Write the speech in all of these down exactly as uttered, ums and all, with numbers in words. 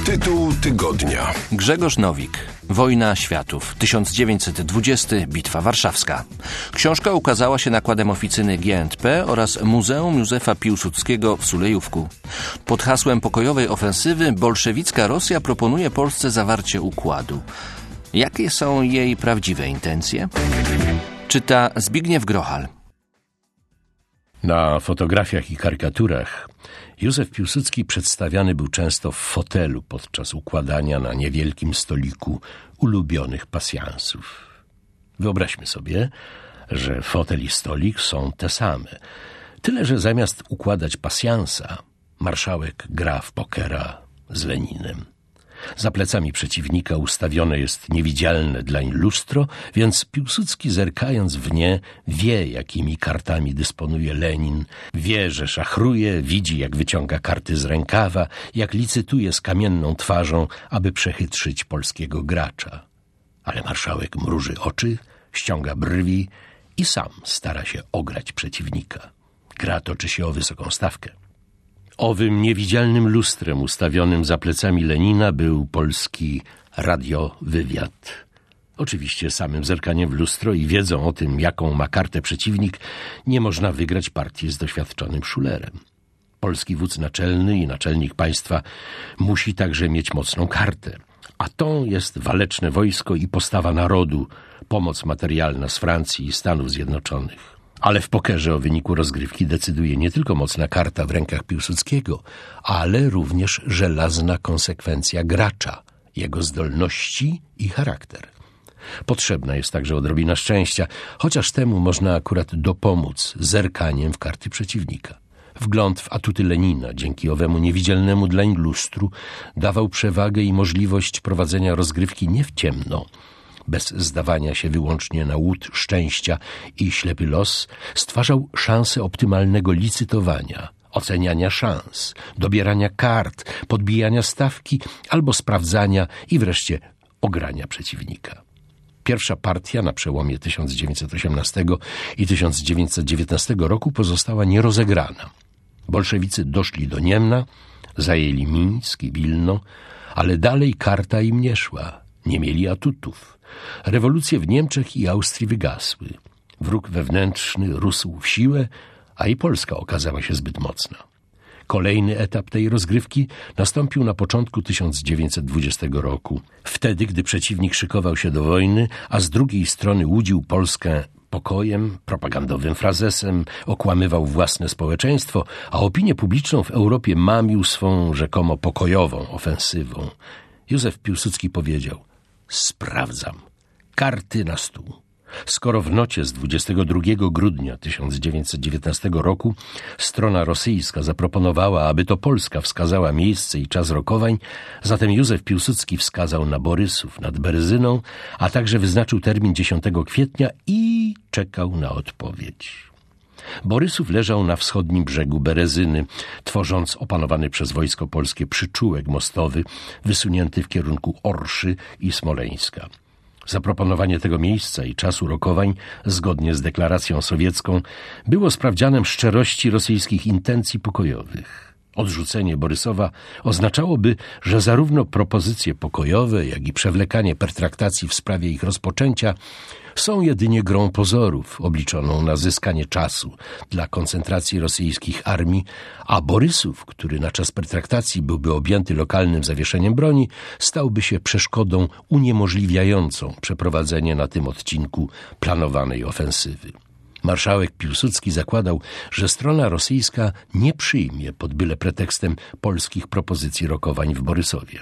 Tytuł tygodnia. Grzegorz Nowik. Wojna światów. tysiąc dziewięćset dwudziesty. Bitwa Warszawska. Książka ukazała się nakładem oficyny G and P oraz Muzeum Józefa Piłsudskiego w Sulejówku. Pod hasłem pokojowej ofensywy bolszewicka Rosja proponuje Polsce zawarcie układu. Jakie są jej prawdziwe intencje? Czyta Zbigniew Grochal. Na fotografiach i karykaturach Józef Piłsudski przedstawiany był często w fotelu podczas układania na niewielkim stoliku ulubionych pasjansów. Wyobraźmy sobie, że fotel i stolik są te same. Tyle, że zamiast układać pasjansa, marszałek gra w pokera z Leninem. Za plecami przeciwnika ustawione jest niewidzialne dlań lustro, więc Piłsudski, zerkając w nie, wie, jakimi kartami dysponuje Lenin, wie, że szachruje, widzi, jak wyciąga karty z rękawa, jak licytuje z kamienną twarzą, aby przechytrzyć polskiego gracza. Ale marszałek mruży oczy, ściąga brwi i sam stara się ograć przeciwnika. Gra toczy się o wysoką stawkę. Owym niewidzialnym lustrem ustawionym za plecami Lenina był polski radiowywiad. Oczywiście samym zerkaniem w lustro i wiedzą o tym, jaką ma kartę przeciwnik, nie można wygrać partii z doświadczonym szulerem. Polski wódz naczelny i naczelnik państwa musi także mieć mocną kartę, a tą jest waleczne wojsko i postawa narodu, pomoc materialna z Francji i Stanów Zjednoczonych. Ale w pokerze o wyniku rozgrywki decyduje nie tylko mocna karta w rękach Piłsudskiego, ale również żelazna konsekwencja gracza, jego zdolności i charakter. Potrzebna jest także odrobina szczęścia, chociaż temu można akurat dopomóc zerkaniem w karty przeciwnika. Wgląd w atuty Lenina dzięki owemu niewidzialnemu dlań lustru dawał przewagę i możliwość prowadzenia rozgrywki nie w ciemno, bez zdawania się wyłącznie na łód szczęścia i ślepy los, stwarzał szansę optymalnego licytowania, oceniania szans, dobierania kart, podbijania stawki albo sprawdzania i wreszcie ogrania przeciwnika. Pierwsza partia na przełomie tysiąc dziewięćset osiemnastego i tysiąc dziewięćset dziewiętnastego roku pozostała nierozegrana. Bolszewicy doszli do Niemna, zajęli Mińsk i Wilno, ale dalej karta im nie szła, nie mieli atutów. Rewolucje w Niemczech i Austrii wygasły. Wróg wewnętrzny rósł w siłę, a i Polska okazała się zbyt mocna. Kolejny etap tej rozgrywki nastąpił na początku tysiąc dziewięćset dwudziestego roku. Wtedy, gdy przeciwnik szykował się do wojny, a z drugiej strony łudził Polskę pokojem, propagandowym frazesem, okłamywał własne społeczeństwo, a opinię publiczną w Europie mamił swą rzekomo pokojową ofensywą. Józef Piłsudski powiedział: sprawdzam. Karty na stół. Skoro w nocie z dwudziestego drugiego grudnia tysiąc dziewięćset dziewiętnastego roku strona rosyjska zaproponowała, aby to Polska wskazała miejsce i czas rokowań, zatem Józef Piłsudski wskazał na Borysów nad Berezyną, a także wyznaczył termin dziesiątego kwietnia i czekał na odpowiedź. Borysów leżał na wschodnim brzegu Berezyny, tworząc opanowany przez wojsko polskie przyczółek mostowy wysunięty w kierunku Orszy i Smoleńska. Zaproponowanie tego miejsca i czasu rokowań, zgodnie z deklaracją sowiecką, było sprawdzianem szczerości rosyjskich intencji pokojowych. Odrzucenie Borysowa oznaczałoby, że zarówno propozycje pokojowe, jak i przewlekanie pertraktacji w sprawie ich rozpoczęcia są jedynie grą pozorów, obliczoną na zyskanie czasu dla koncentracji rosyjskich armii, a Borysów, który na czas pertraktacji byłby objęty lokalnym zawieszeniem broni, stałby się przeszkodą uniemożliwiającą przeprowadzenie na tym odcinku planowanej ofensywy. Marszałek Piłsudski zakładał, że strona rosyjska nie przyjmie pod byle pretekstem polskich propozycji rokowań w Borysowie.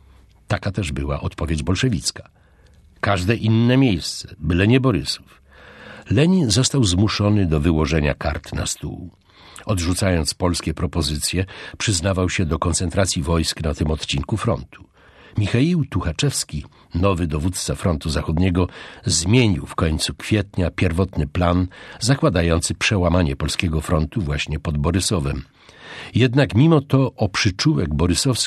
Taka też była odpowiedź bolszewicka. Każde inne miejsce, byle nie Borysów. Lenin został zmuszony do wyłożenia kart na stół. Odrzucając polskie propozycje, przyznawał się do koncentracji wojsk na tym odcinku frontu. Michaił Tuchaczewski, nowy dowódca frontu zachodniego, zmienił w końcu kwietnia pierwotny plan zakładający przełamanie polskiego frontu właśnie pod Borysowem. Jednak mimo to o przyczółek borysowski